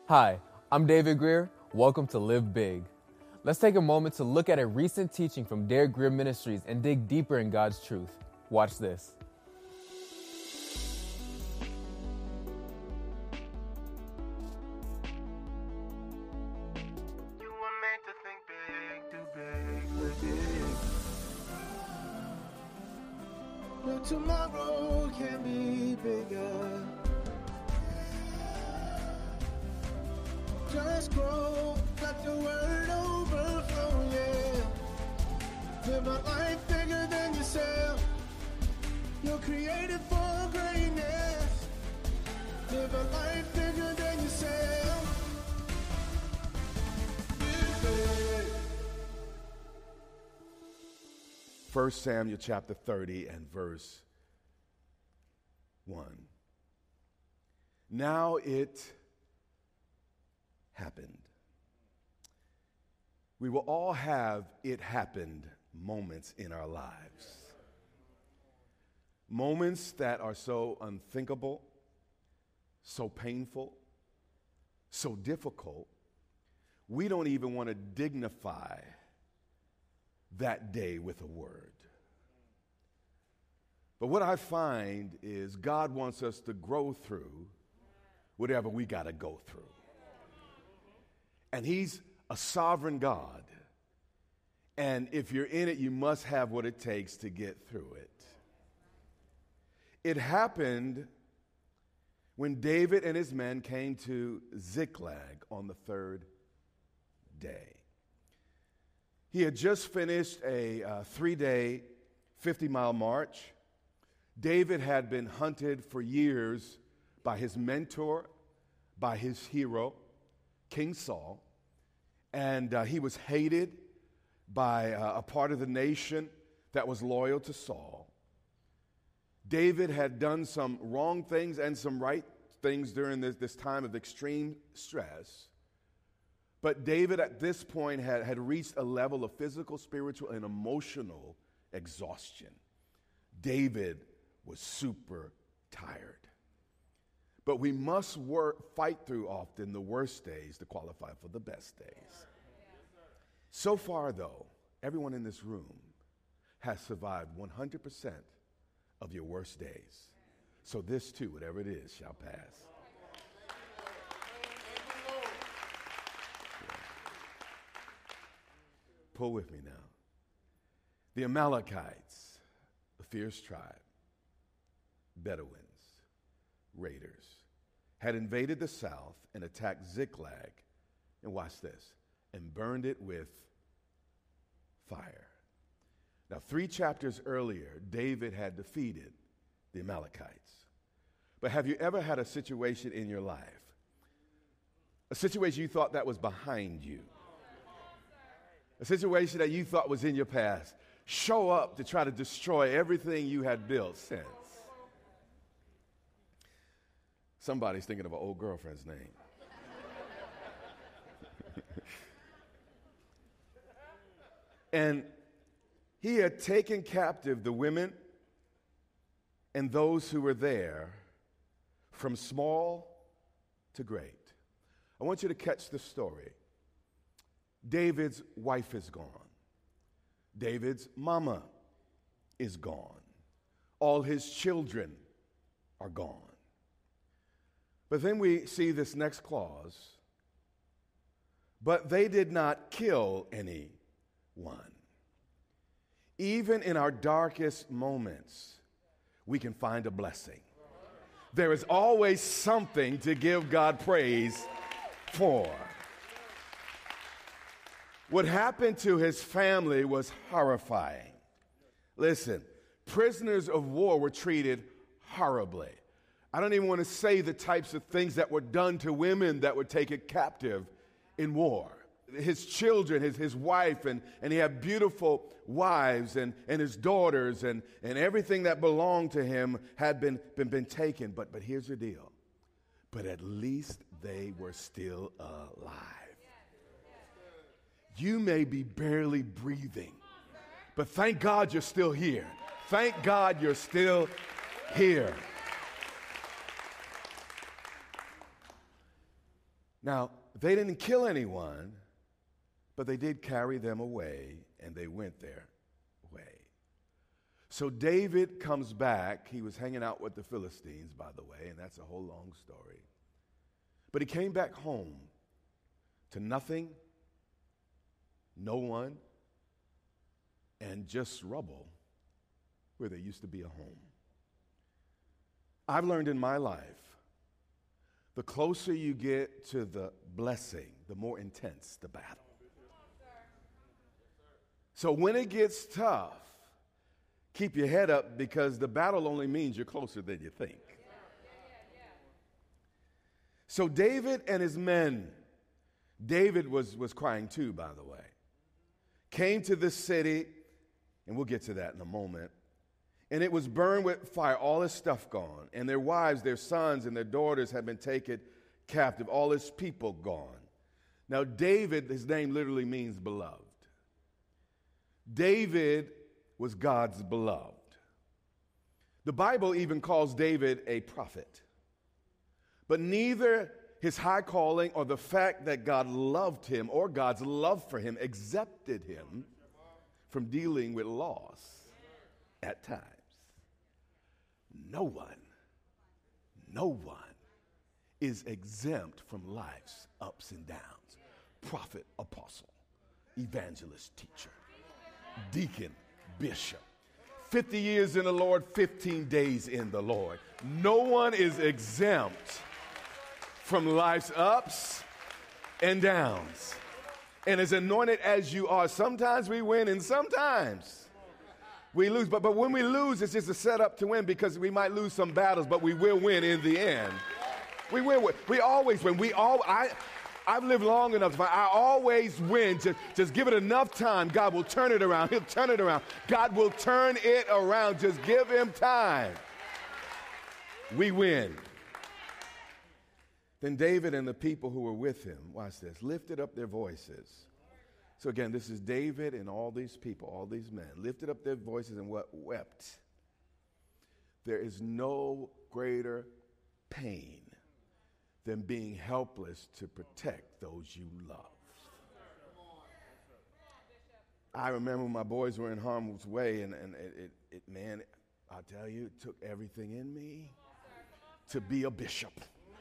Hi, I'm David Greer. Welcome to Live Big. Let's take a moment to look at a recent teaching from Derek Greer Ministries and dig deeper in God's truth. Watch this. You were meant to think big, too big, but big. But tomorrow can be bigger. Just grow, let the word overflow, yeah. Live a life bigger than yourself. You're created for greatness. Live a life bigger than yourself. Big. 1 Samuel chapter 30 and verse 1. Now it happened. We will all have it happened moments in our lives. Moments that are so unthinkable, so painful, so difficult, we don't even want to dignify that day with a word. But what I find is God wants us to grow through whatever we got to go through. And he's a sovereign God. And if you're in it, you must have what it takes to get through it. It happened when David and his men came to Ziklag on the third day. He had just finished a 3-day, 50-mile march. David had been hunted for years by his mentor, by his hero, King Saul, and he was hated by a part of the nation that was loyal to Saul. David had done some wrong things and some right things during this time of extreme stress. But David at this point had reached a level of physical, spiritual, and emotional exhaustion. David was super tired. But we must fight through often the worst days to qualify for the best days. So far, though, everyone in this room has survived 100% of your worst days. So this too, whatever it is, shall pass. Yeah. Pull with me now. The Amalekites, a fierce tribe, Bedouins, raiders, had invaded the south and attacked Ziklag, and watch this, and burned it with fire. Now, 3 chapters earlier, David had defeated the Amalekites. But have you ever had a situation in your life, a situation you thought that was behind you, a situation that you thought was in your past, show up to try to destroy everything you had built since? Somebody's thinking of an old girlfriend's name. And he had taken captive the women and those who were there from small to great. I want you to catch the story. David's wife is gone. David's mama is gone. All his children are gone. But then we see this next clause. But they did not kill anyone. Even in our darkest moments, we can find a blessing. There is always something to give God praise for. What happened to his family was horrifying. Listen, prisoners of war were treated horribly. I don't even want to say the types of things that were done to women that were taken captive in war. His children, his wife, and he had beautiful wives and his daughters and everything that belonged to him had been taken. But here's the deal. But at least they were still alive. You may be barely breathing, but thank God you're still here. Thank God you're still here. Now, they didn't kill anyone, but they did carry them away, and they went their way. So David comes back. He was hanging out with the Philistines, by the way, and that's a whole long story. But he came back home to nothing, no one, and just rubble where there used to be a home. I've learned in my life, the closer you get to the blessing, the more intense the battle. So when it gets tough, keep your head up, because the battle only means you're closer than you think. So David and his men, David was crying too, by the way, came to this city, and we'll get to that in a moment, and it was burned with fire, all his stuff gone, and their wives, their sons, and their daughters had been taken captive, all his people gone. Now David, his name literally means beloved. David was God's beloved. The Bible even calls David a prophet. But neither his high calling or the fact that God loved him or God's love for him exempted him from dealing with loss at times. No one is exempt from life's ups and downs. Prophet, apostle, evangelist, teacher, deacon, bishop. 50 years in the Lord, 15 days in the Lord. No one is exempt from life's ups and downs. And as anointed as you are, sometimes we win and sometimes we lose. But when we lose, it's just a setup to win, because we might lose some battles, but we will win in the end. We win. We always win. I've lived long enough. I always win. Just give it enough time. God will turn it around. He'll turn it around. God will turn it around. Just give him time. We win. Then David and the people who were with him, watch this, lifted up their voices. So again, this is David and all these people, all these men, lifted up their voices and wept. There is no greater pain than being helpless to protect those you love. I remember when my boys were in harm's way, and man, I'll tell you, it took everything in me to be a bishop.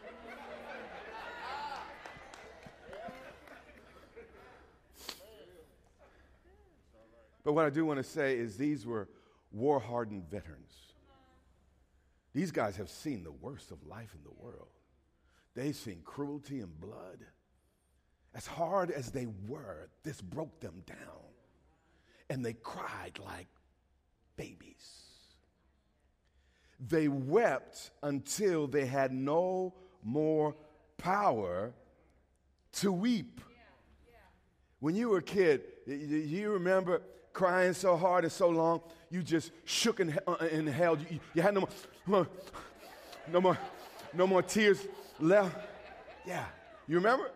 But what I do want to say is these were war-hardened veterans. These guys have seen the worst of life in the world. They've seen cruelty and blood. As hard as they were, this broke them down. And they cried like babies. They wept until they had no more power to weep. When you were a kid, you remember crying so hard and so long, you just shook and held. You had no more tears left. Yeah. You remember?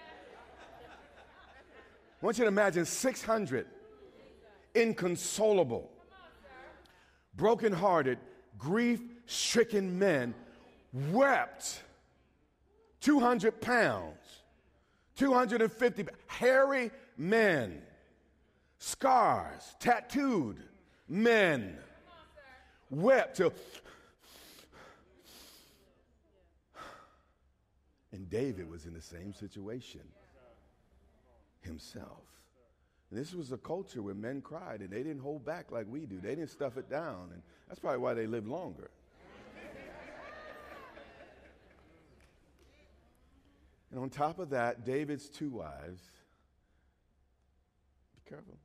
I want you to imagine 600 inconsolable, brokenhearted, grief-stricken men wept 200 pounds, 250 hairy men, scars, tattooed men, wept till. And David was in the same situation himself. And this was a culture where men cried, and they didn't hold back like we do. They didn't stuff it down, and that's probably why they lived longer. And on top of that, David's two wives, be careful,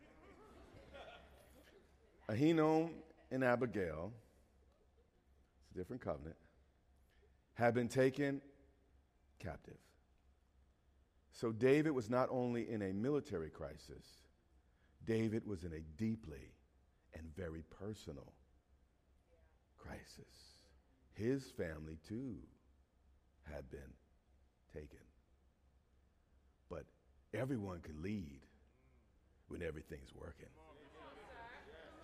Ahinoam and Abigail, it's a different covenant, had been taken captive. So David was not only in a military crisis, David was in a deeply and very personal crisis. His family too had been taken. But everyone can lead when everything's working.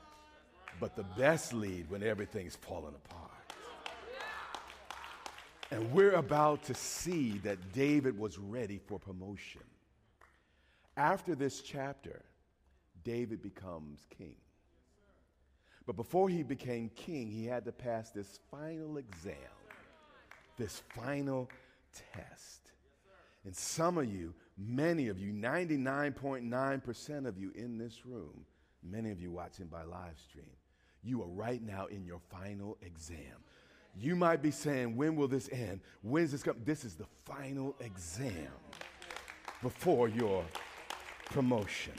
But the best lead when everything's falling apart. And we're about to see that David was ready for promotion. After this chapter, David becomes king. But before he became king, he had to pass this final exam, this final test. And some of you, many of you, 99.9% of you in this room, many of you watching by live stream, you are right now in your final exam. You might be saying, when will this end? When's this come? This is the final exam before your promotion.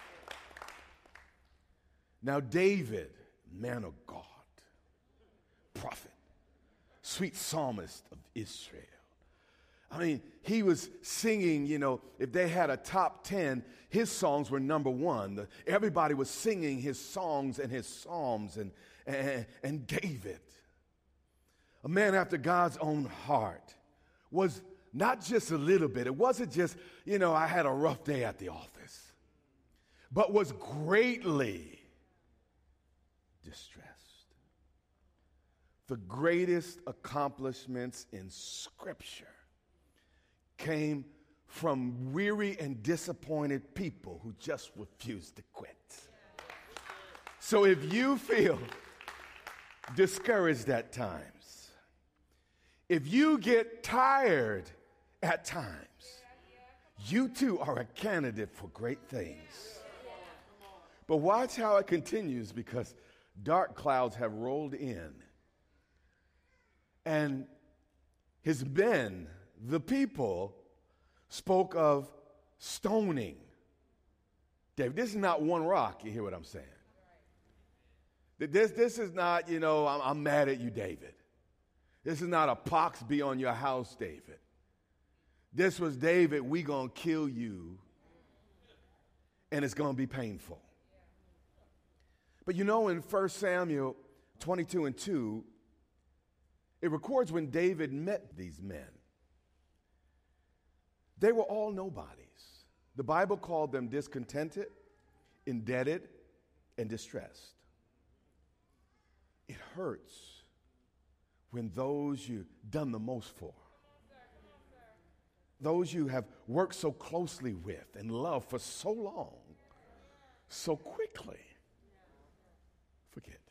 Now, David, man of God, prophet, sweet psalmist of Israel. I mean, he was singing, if they had a top 10, his songs were number one. Everybody was singing his songs and his psalms. And David, a man after God's own heart, was not just a little bit. It wasn't just, I had a rough day at the office, but was greatly distressed. The greatest accomplishments in Scripture came from weary and disappointed people who just refused to quit. So if you feel discouraged at times, if you get tired at times, you too are a candidate for great things. But watch how it continues, because dark clouds have rolled in. And his men, the people, spoke of stoning David. This is not one rock, you hear what I'm saying? This is not, I'm mad at you, David. This is not a pox be on your house, David. This was, David, we gonna kill you, and it's gonna be painful. But in 1 Samuel 22:2, it records when David met these men. They were all nobodies. The Bible called them discontented, indebted, and distressed. It hurts when those you've done the most for, those you have worked so closely with and loved for so long, so quickly, forget.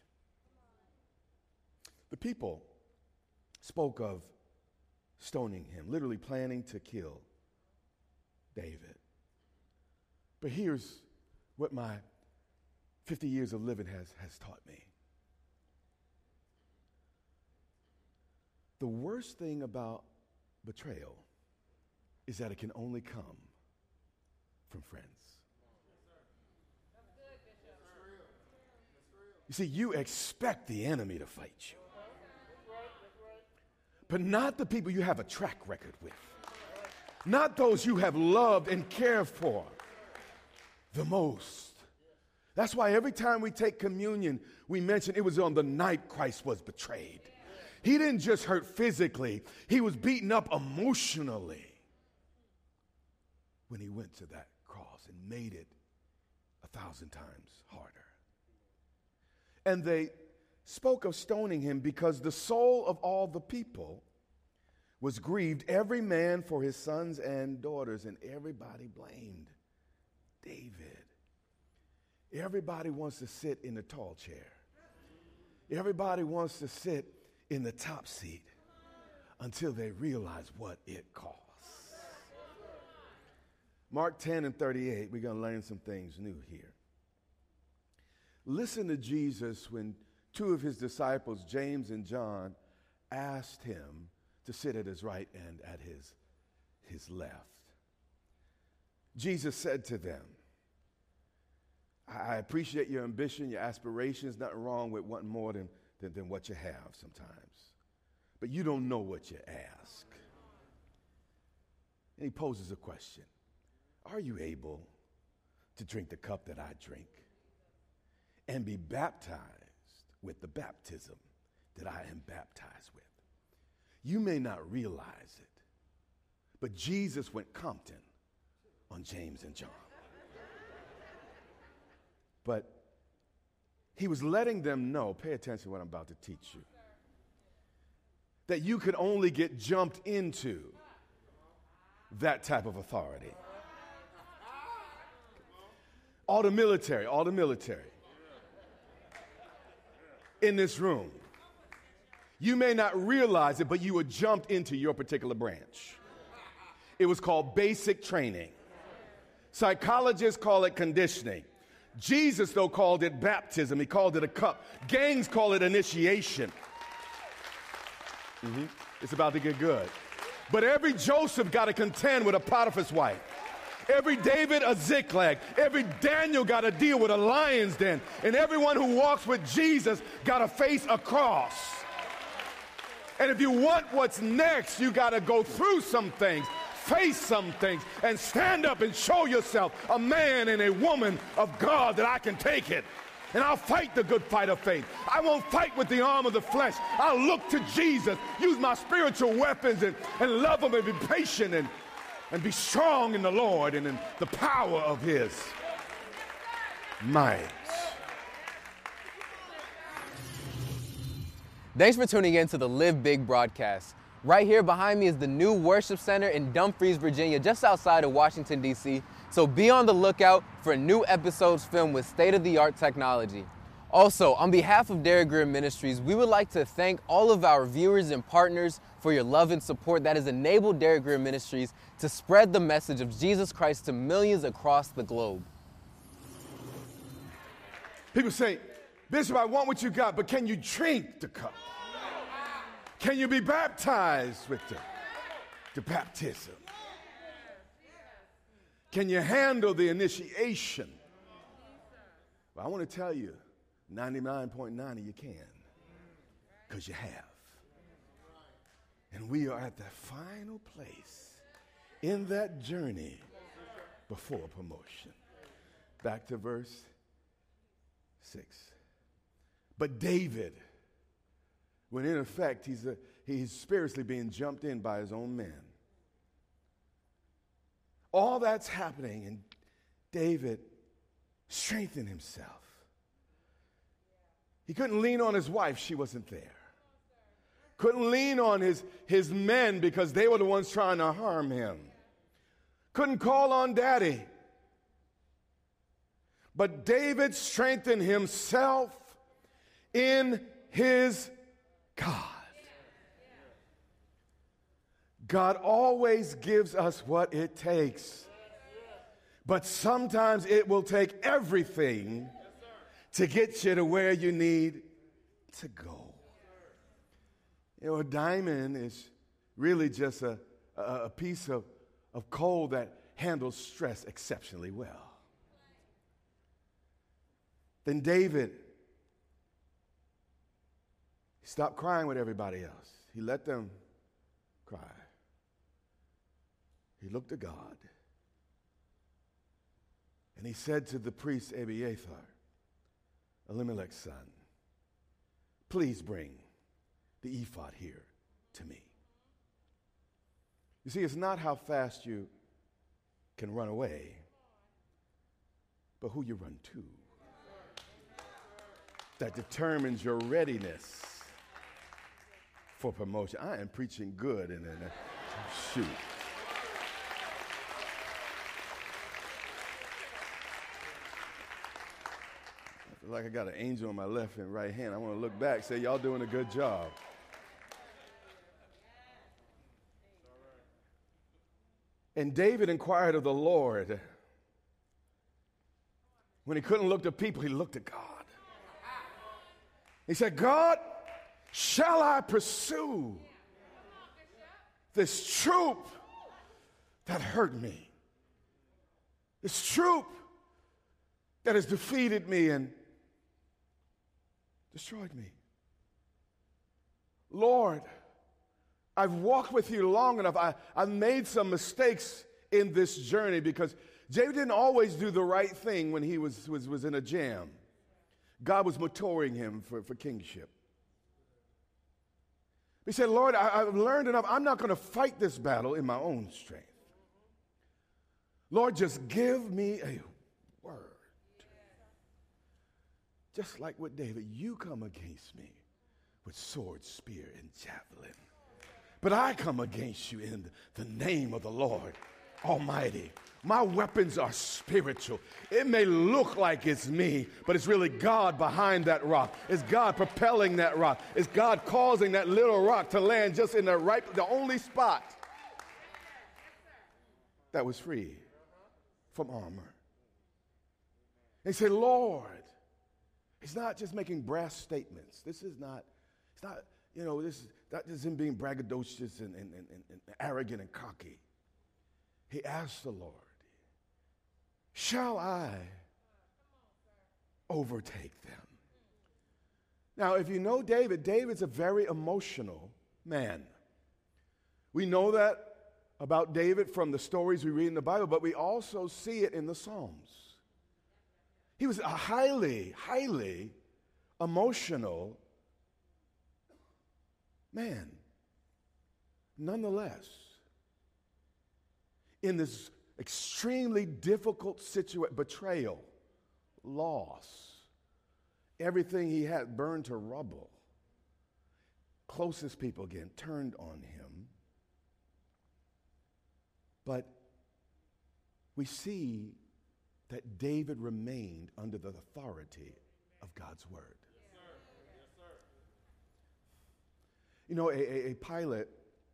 The people spoke of stoning him, literally planning to kill David. But here's what my 50 years of living has taught me. The worst thing about betrayal is that it can only come from friends. You see, you expect the enemy to fight you, but not the people you have a track record with, not those you have loved and cared for the most. That's why every time we take communion, we mention it was on the night Christ was betrayed. He didn't just hurt physically, he was beaten up emotionally when he went to that cross and made it 1,000 times harder. And they spoke of stoning him because the soul of all the people was grieved, every man for his sons and daughters, and everybody blamed David. Everybody wants to sit in the tall chair. Everybody wants to sit in the top seat until they realize what it costs. Mark 10:38, we're going to learn some things new here. Listen to Jesus when two of his disciples, James and John, asked him to sit at his right and at his left. Jesus said to them, I appreciate your ambition, your aspirations, nothing wrong with wanting more than what you have sometimes. But you don't know what you ask. And he poses a question. Are you able to drink the cup that I drink and be baptized with the baptism that I am baptized with? You may not realize it, but Jesus went Compton on James and John. But he was letting them know, pay attention to what I'm about to teach you, that you could only get jumped into that type of authority. All the military in this room, you may not realize it, but you were jumped into your particular branch. It was called basic training. Psychologists call it conditioning. Jesus, though, called it baptism. He called it a cup. Gangs call it initiation. It's about to get good. But every Joseph got to contend with a Potiphar's wife. Every David a Ziklag. Every Daniel got to deal with a lion's den. And everyone who walks with Jesus got to face a cross. And if you want what's next, you got to go through some things, face some things, and stand up and show yourself a man and a woman of God that I can take it. And I'll fight the good fight of faith. I won't fight with the arm of the flesh. I'll look to Jesus, use my spiritual weapons and love him and be patient and be strong in the Lord and in the power of his might. Thanks for tuning in to the Live Big broadcast. Right here behind me is the new worship center in Dumfries, Virginia, just outside of Washington, D.C. So be on the lookout for new episodes filmed with state-of-the-art technology. Also, on behalf of Derek Grier Ministries, we would like to thank all of our viewers and partners for your love and support that has enabled Derek Grier Ministries to spread the message of Jesus Christ to millions across the globe. People say, Bishop, I want what you got, but can you drink the cup? Can you be baptized with the baptism? Can you handle the initiation? Well, I want to tell you, 99.9 of you can, because you have. And we are at the final place in that journey before promotion. Back to verse 6. But David, when in effect he's spiritually being jumped in by his own men. All that's happening, and David strengthened himself. He couldn't lean on his wife, she wasn't there. Couldn't lean on his men because they were the ones trying to harm him. Couldn't call on daddy. But David strengthened himself in his God. God always gives us what it takes. But sometimes it will take everything to get you to where you need to go. You know, a diamond is really just a piece of coal that handles stress exceptionally well. Then David stopped crying with everybody else. He let them cry. He looked to God. And he said to the priest Abiathar, Elimelech's son, please bring the ephod here to me. You see, it's not how fast you can run away, but who you run to that determines your readiness for promotion. I am preaching good and shoot. I feel like I got an angel on my left and right hand. I want to look back and say, y'all doing a good job. And David inquired of the Lord. When he couldn't look to people, he looked at God. He said, God, shall I pursue this troop that hurt me? This troop that has defeated me and destroyed me. Lord, I've walked with you long enough. I've made some mistakes in this journey because David didn't always do the right thing when he was in a jam. God was maturing him for kingship. He said, Lord, I've learned enough. I'm not going to fight this battle in my own strength. Lord, just give me a word. Just like with David, you come against me with sword, spear, and javelin. But I come against you in the name of the Lord Almighty. My weapons are spiritual. It may look like it's me, but it's really God behind that rock. It's God propelling that rock. It's God causing that little rock to land just in the only spot that was free from armor. They say, Lord, it's not just making brass statements. This is not him being braggadocious and arrogant and cocky. He asked the Lord, shall I overtake them? Now, if you know David, David's a very emotional man. We know that about David from the stories we read in the Bible, but we also see it in the Psalms. He was a highly, highly emotional man. Nonetheless, in this extremely difficult situation, betrayal, loss, everything he had burned to rubble, closest people again turned on him. But we see that David remained under the authority of God's word. Yes, sir. Yes, sir. You know, a pilot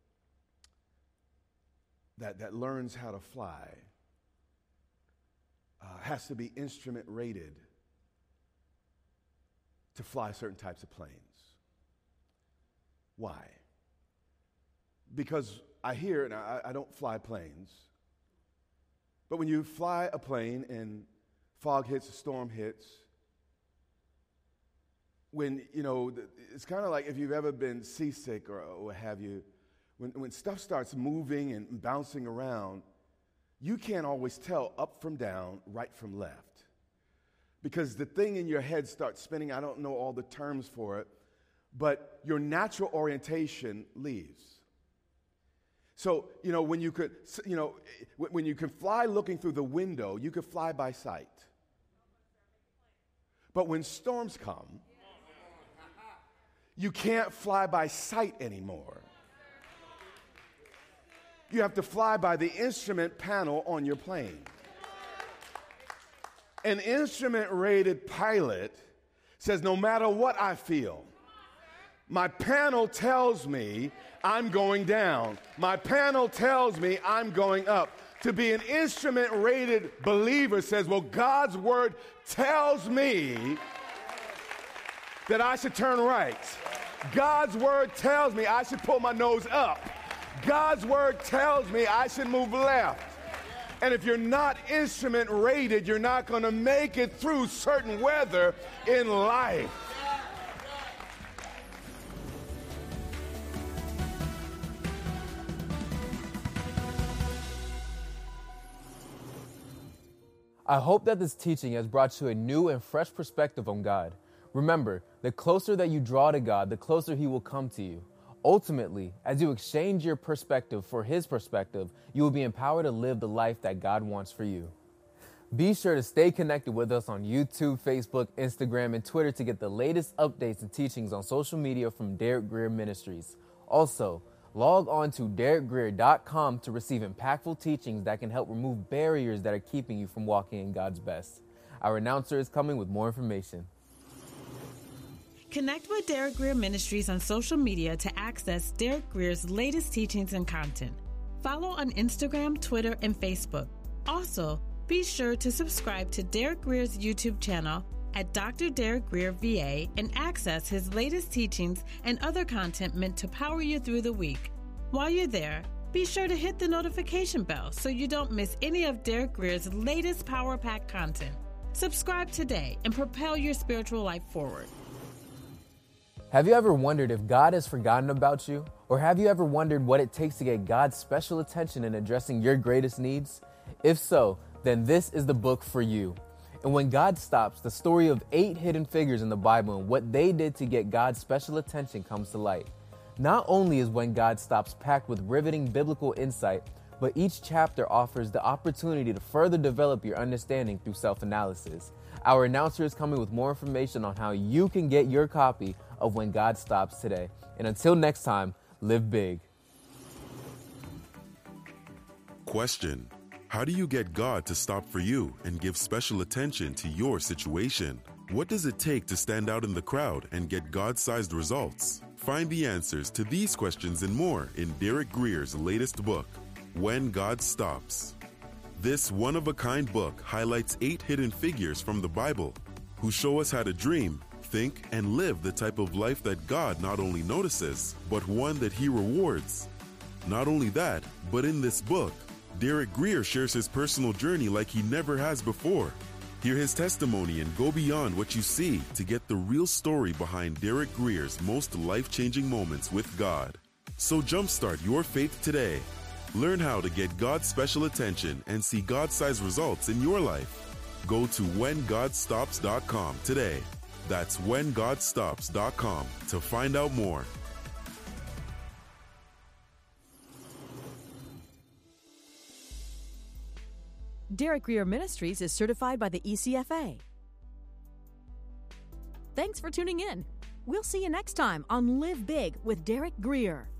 that learns how to fly has to be instrument rated to fly certain types of planes. Why? Because I hear, and I don't fly planes, but when you fly a plane and fog hits, a storm hits, when, it's kind of like if you've ever been seasick or what have you, when stuff starts moving and bouncing around, you can't always tell up from down, right from left. Because the thing in your head starts spinning. I don't know all the terms for it, but your natural orientation leaves. So, when you can fly looking through the window, you could fly by sight. But when storms come, you can't fly by sight anymore. You have to fly by the instrument panel on your plane. An instrument-rated pilot says, no matter what I feel, my panel tells me I'm going down. My panel tells me I'm going up. To be an instrument-rated believer says, well, God's word tells me that I should turn right. God's word tells me I should pull my nose up. God's word tells me I should move left. And if you're not instrument rated, you're not going to make it through certain weather in life. I hope that this teaching has brought you a new and fresh perspective on God. Remember, the closer that you draw to God, the closer He will come to you. Ultimately, as you exchange your perspective for His perspective, you will be empowered to live the life that God wants for you. Be sure to stay connected with us on YouTube, Facebook, Instagram, and Twitter to get the latest updates and teachings on social media from Derek Grier Ministries. Also, log on to derekgrier.com to receive impactful teachings that can help remove barriers that are keeping you from walking in God's best. Our announcer is coming with more information. Connect with Derek Grier Ministries on social media to access Derek Grier's latest teachings and content. Follow on Instagram, Twitter, and Facebook. Also, be sure to subscribe to Derek Grier's YouTube channel at Dr. Derek Grier VA and access his latest teachings and other content meant to power you through the week. While you're there, be sure to hit the notification bell so you don't miss any of Derek Grier's latest power-packed content. Subscribe today and propel your spiritual life forward. Have you ever wondered if God has forgotten about you? Or have you ever wondered what it takes to get God's special attention in addressing your greatest needs? If so, then this is the book for you. And When God Stops, the story of 8 hidden figures in the Bible and what they did to get God's special attention comes to light. Not only is When God Stops packed with riveting biblical insight, but each chapter offers the opportunity to further develop your understanding through self-analysis. Our announcer is coming with more information on how you can get your copy of When God Stops today. And until next time, live big. question. How do you get God to stop for you and give special attention to your situation? What does it take to stand out in the crowd and get God-sized results? Find the answers to these questions and more in Derek Grier's latest book, When God Stops. This one-of-a-kind book highlights 8 hidden figures from the Bible who show us how to dream, think, and live the type of life that God not only notices, but one that He rewards. Not only that, but in this book, Derek Grier shares his personal journey like he never has before. Hear his testimony and go beyond what you see to get the real story behind Derek Grier's most life-changing moments with God. So jumpstart your faith today. Learn how to get God's special attention and see God-sized results in your life. Go to WhenGodStops.com today. That's WhenGodStops.com to find out more. Derek Grier Ministries is certified by the ECFA. Thanks for tuning in. We'll see you next time on Live Big with Derek Grier.